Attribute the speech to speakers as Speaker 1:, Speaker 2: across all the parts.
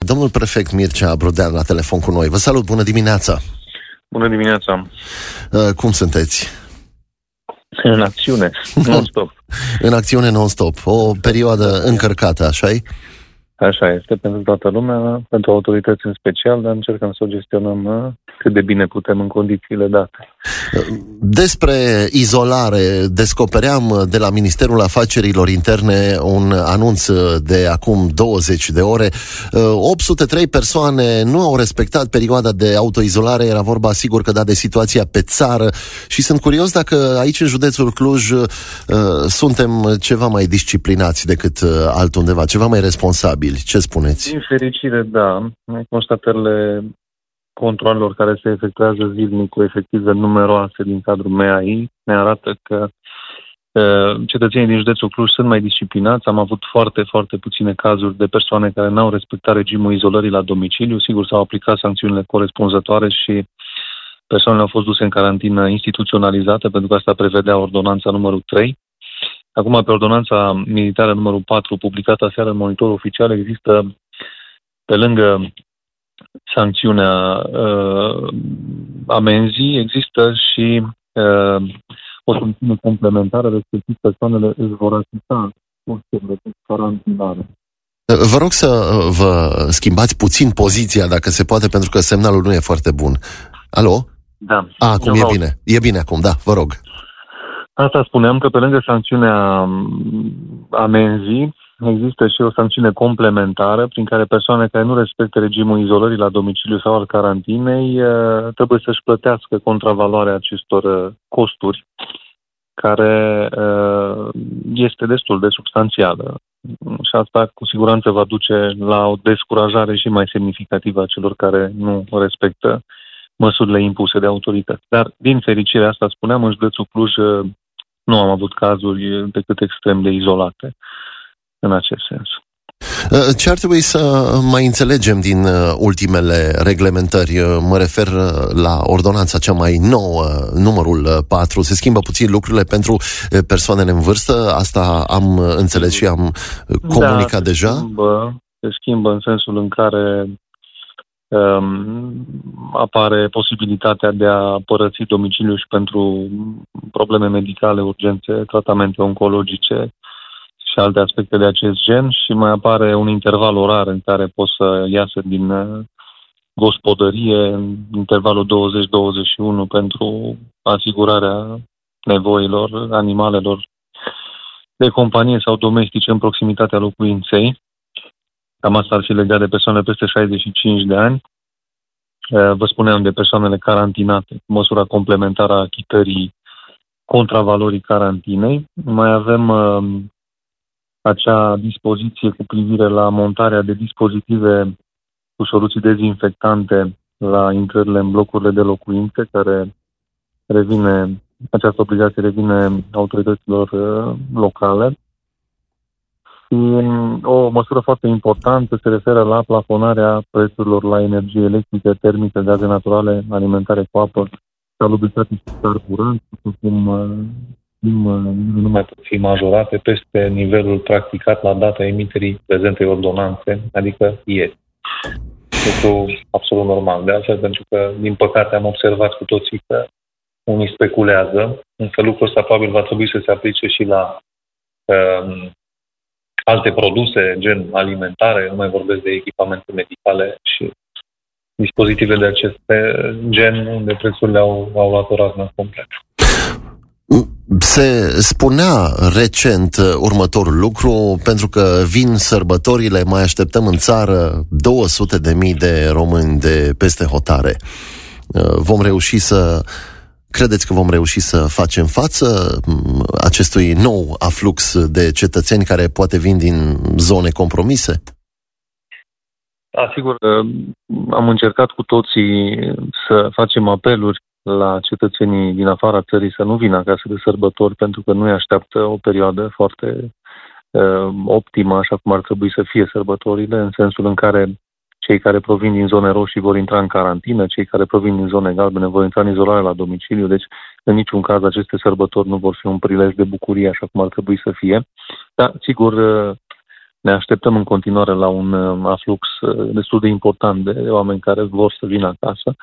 Speaker 1: Domnul prefect Mircea Brudean la telefon cu noi. Vă salut, bună dimineața!
Speaker 2: Bună dimineața!
Speaker 1: Cum sunteți?
Speaker 2: În acțiune, non-stop.
Speaker 1: În acțiune non-stop. O perioadă încărcată, așa-i?
Speaker 2: Așa este, pentru toată lumea, pentru autorități în special, dar încercăm să o gestionăm cât de bine putem în condițiile date.
Speaker 1: Despre izolare, descopeream de la Ministerul Afacerilor Interne un anunț de acum 20 de ore. 803 persoane nu au respectat perioada de autoizolare, era vorba sigur că de situația pe țară și sunt curios dacă aici în județul Cluj suntem ceva mai disciplinați decât altundeva, ceva mai responsabili. Ce spuneți?
Speaker 2: Din fericire, da. Constatările controalelor care se efectuează zilnic cu efective numeroase din cadrul MEAI ne arată că cetățenii din județul Cluj sunt mai disciplinați. Am avut foarte, foarte puține cazuri de persoane care n-au respectat regimul izolării la domiciliu. Sigur, s-au aplicat sancțiunile corespunzătoare și persoanele au fost duse în carantină instituționalizată, pentru că asta prevedea ordonanța numărul 3. Acum, pe ordonanța militară numărul 4, publicată aseară în Monitorul Oficial, există, pe lângă sancțiunea amenzii, există și o sancțiune complementară, respectiv persoanele își vor asista costurile de carantinare.
Speaker 1: Vă rog să vă schimbați puțin poziția, dacă se poate, pentru că semnalul nu e foarte bun. Alo?
Speaker 2: Da.
Speaker 1: Acum e bine. E bine acum, da, vă rog.
Speaker 2: Asta spuneam, că pe lângă sancțiunea amenzii, există și o sancțiune complementară prin care persoane care nu respectă regimul izolării la domiciliu sau al carantinei trebuie să-și plătească contravaloarea acestor costuri, care este destul de substanțială. Și asta cu siguranță va duce la o descurajare și mai semnificativă a celor care nu respectă măsurile impuse de autorități. Dar, din fericire, asta spuneam, în județul Cluj nu am avut cazuri decât extrem de izolate în acest sens.
Speaker 1: Ce ar trebui să mai înțelegem din ultimele reglementări? Mă refer la ordonanța cea mai nouă, numărul 4. Se schimbă puțin lucrurile pentru persoanele în vârstă? Asta am înțeles și am comunicat deja?
Speaker 2: Se schimbă în sensul în care apare posibilitatea de a părăsi domiciliul și pentru probleme medicale, urgențe, tratamente oncologice și alte aspecte de acest gen, și mai apare un interval orar în care pot să iasă din gospodărie, în intervalul 20-21, pentru asigurarea nevoilor animalelor de companie sau domestice în proximitatea locuinței. Cam asta ar fi legat de persoanele peste 65 de ani. Vă spuneam de persoanele carantinate, măsura complementară a achitării contravalorii carantinei. Mai avem acea dispoziție cu privire la montarea de dispozitive cu soluții dezinfectante la intrările în blocurile de locuințe, care această obligație revine autorităților locale. Și o măsură foarte importantă se referă la plafonarea prețurilor la energie electrică, termică, gaze naturale, alimentare cu apă, salubritate și carburant, cum nu mai pot fi majorate peste nivelul practicat la data emiterii prezentei ordonanțe, adică ieri. Lucru absolut normal. De altfel, pentru că, din păcate, am observat cu toții că unii speculează, însă lucrul ăsta probabil va trebui să se aplice și la alte produse, gen alimentare, nu mai vorbesc de echipamente medicale și dispozitive de acest gen, unde prețurile au luat o razna complet.
Speaker 1: Se spunea recent următorul lucru, pentru că vin sărbătorile, mai așteptăm în țară 200.000 de români de peste hotare. Credeți că vom reuși să facem față acestui nou aflux de cetățeni care poate vin din zone compromise?
Speaker 2: Sigur, am încercat cu toții să facem apeluri la cetățenii din afara țării să nu vină acasă de sărbători, pentru că nu îi așteaptă o perioadă foarte optimă, așa cum ar trebui să fie sărbătorile, în sensul în care cei care provin din zone roșii vor intra în carantină, cei care provin din zone galbene vor intra în izolare la domiciliu, deci în niciun caz aceste sărbători nu vor fi un prilej de bucurie așa cum ar trebui să fie. Dar, sigur, ne așteptăm în continuare la un aflux destul de important de oameni care vor să vină acasă.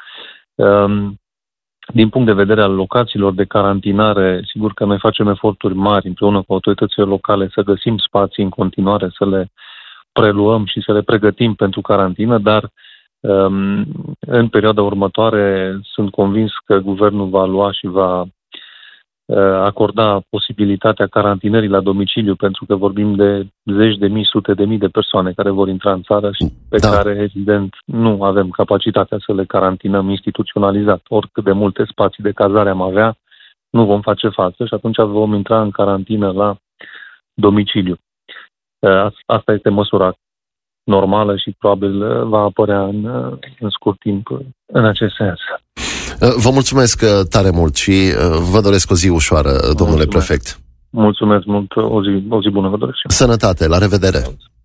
Speaker 2: Din punct de vedere al locațiilor de carantinare, sigur că noi facem eforturi mari împreună cu autoritățile locale să găsim spații în continuare, să le preluăm și să le pregătim pentru carantină, dar în perioada următoare sunt convins că guvernul va lua și va acorda posibilitatea carantinării la domiciliu, pentru că vorbim de zeci de mii, sute de mii de persoane care vor intra în țară și pe care, evident, nu avem capacitatea să le carantinăm instituționalizat. Oricât de multe spații de cazare am avea, nu vom face față și atunci vom intra în carantină la domiciliu. Asta este măsura normală și probabil va apărea în scurt timp în acest sens.
Speaker 1: Vă mulțumesc tare mult și vă doresc o zi ușoară, domnule prefect.
Speaker 2: Mulțumesc mult, o zi bună vă doresc.
Speaker 1: Sănătate, la revedere!